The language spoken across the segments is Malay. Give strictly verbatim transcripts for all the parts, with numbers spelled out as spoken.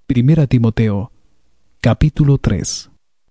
Primera Timoteo, capítulo tres.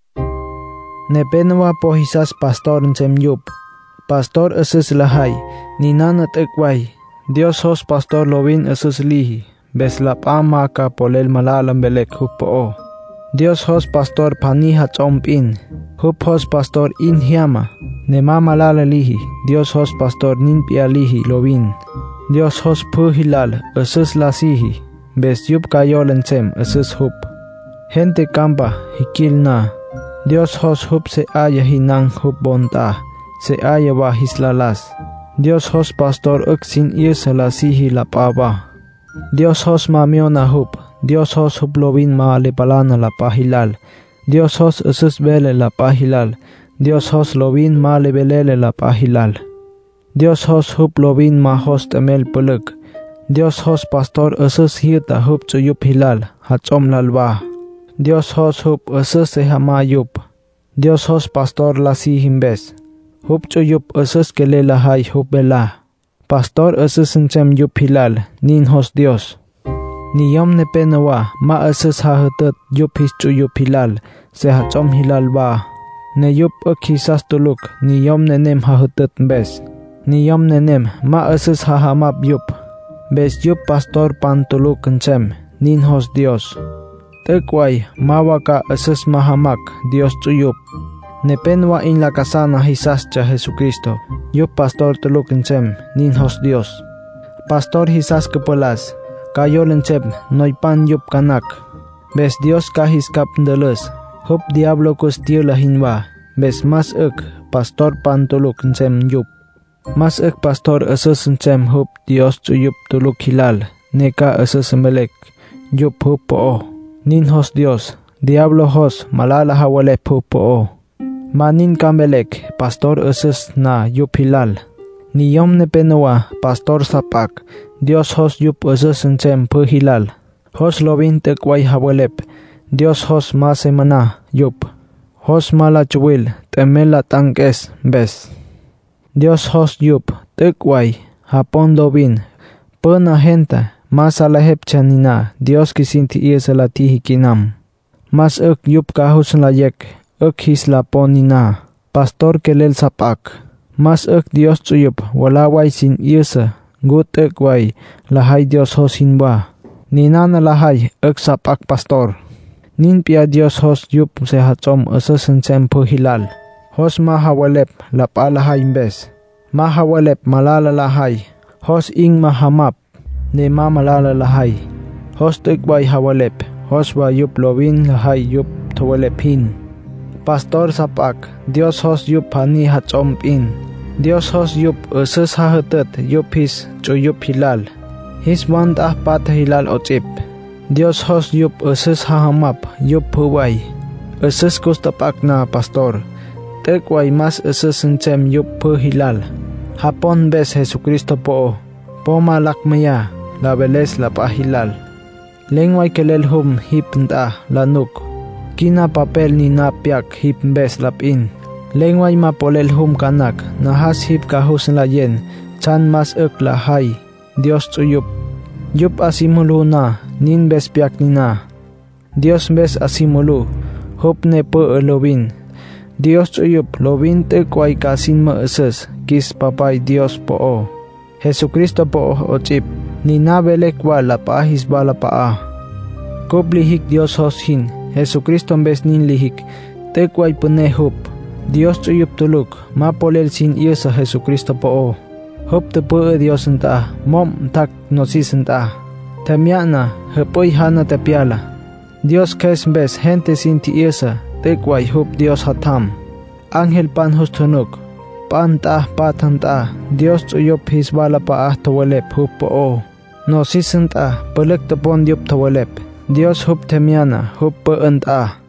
Nepenwa pohisas pastor ncem yup. Pastor eses lahay, ni nanat ekway. Dios hos pastor lovin eses lihi. Beslap ama ka polel malalam belek hupo. Dios hos pastor paniha chompin. Hup hos pastor in hiama. Nema malala lihi. Dios hos pastor nin pia lihi lovin. Dios hos puhilal eses lasihi. Bes yup kayolen cem eses hup. Gente kampa hikil na. Dios hos hup se aya hinang hup bonta. Se aya wa hislalas. Dios hos pastor uksin irsa lasihi lapaba. Dios hos mamiona hup. Dios hos hup lovin ma lepalana lapahilal. Dios hos eses bele lapahilal. Dios hos lovin ma lebelele lapahilal. Dios hos hup lovin ma hos temel peluk. Dios hos pastor eses hirta hup chuyup hilal. Hachom lalba. Dios hos hup eses sehama yup. Dios hos pastor lasi himbes. Hup chuyup eses kele lahay hup bela. Pastor eses encem yup hilal. Nin hos Dios. Niyom ne penawa ma eses hahutet yup his chuyup hilal. Se hachom hilal ba. Ne yup ek hisas tuluk. Niyom nenem hahutet bes. Niyom nenem ma eses hahamap yup. Bes yup pastor pantuluk encem. Nin hos Dios. Tekway mawaka eses mahamak Dios chuyup. Nepenwa in la kasana hisas cha Jesucristo. Yup pastor tuluk encem. Nin hos Dios. Pastor hisas kepelas. Kayol encem noipan yup kanak. Bes Dios kahis kap ndeles. Hup diablo kustir lahinwa. Bes mas ek pastor pantuluk encem yup. Mas ek pastor eses encem hup Dios chuyup tuluk hilal. Neka eses melek. Yup hup po. Nin hos Dios. Diablo hos malala hawalep hup po. Manin kambelek pastor eses na yup hilal. Niyom ne penawa pastor sapak. Dios hos yup eses encem pu hilal. Hos lovin tekway hawalep. Dios hos ma semana yup. Hos mala chuwil temela tankes bes. Dios hos yup tekway hapon lovin. Pena gente mas alahep chanina. Dios kisinti iesa latihi kinam. Mas ek yup kahus layek. Ek his laponina. Pastor kelel sapak. Mas ek Dios chuyup walaway sin iesa. Gut ek way lahay Dios hos hinba. Ninana lahay ek sapak pastor. Nin pia Dios hos yup se hachom eses encem pu hilal. Hos mahawalep lapa lahay imbes. Mahawalep malala lahay. Hos ing mahamap. Ne ma malala lahay. Hos tekway hawalep. Hos wa yup lovin lahay yup tawalep hin. Pastor sapak. Dios hos yup hani hachom pin. Dios hos yup eses hahutet yup his chuyup hilal. His wand ah pat hilal ochip. Dios hos yup eses hahamap yup huway. Eses kustapak na pastor. Tekway mas eses encem yup pu hilal. Hapon bes Jesucristo po. Poma lakmaya. Labeles lapahilal. Lengway kelel hum hip nta lanuk. Kina papel ni napiak hip bes lapin. Lengway mapolel hum kanak. Nahas hip kahus layen. Chan mas ek lahay. Dios chuyup. Yup asimulu na. Nin bes piak nina. Dios bes asimulu. Hup ne po elovin. Dios chuyup lovin tekway kasin ma eses. Kis papay Dios po. Jesucristo po ochip. Nina belek wa lapahis ba lapaa. Kup lihik Dios hos hin. Jesucristo bes nin lihik. Tekway pune hup. Dios chuyup tuluk. Mapolel sin iyo sa Jesucristo po. Hup te po Dios enta. Mom tak nosis enta. Tamiana hepoy hana tepiala. Dios kes bes gente sin ti isa. Tekway hup Dios hatam. Angel pan hos tunuk. Pan ta patan ta. Dios chuyup his bala pa ah tawalep hup po. No sisenta pelek tepon diop tawalep. Dios hup temiana hup pe enta.